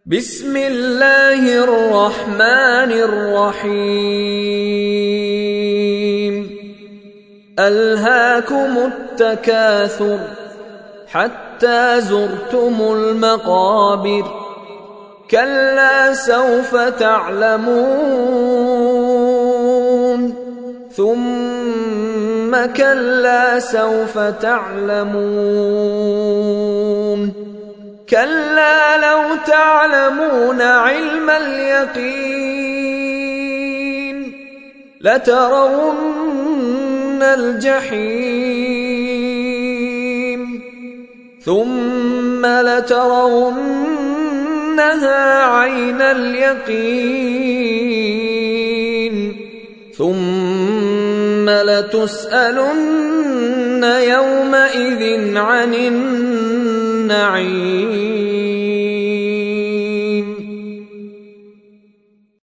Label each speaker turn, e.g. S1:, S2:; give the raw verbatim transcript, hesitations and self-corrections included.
S1: بسم الله الرحمن الرحيم ألهاكم التكاثر حتى زرتم المقابر كلا سوف تعلمون ثم كلا سوف تعلمون كلا لو تعلمون علم اليقين لترون الجحيم ثم لترونها عين اليقين ثم لتسألن يومئذ عن النعيم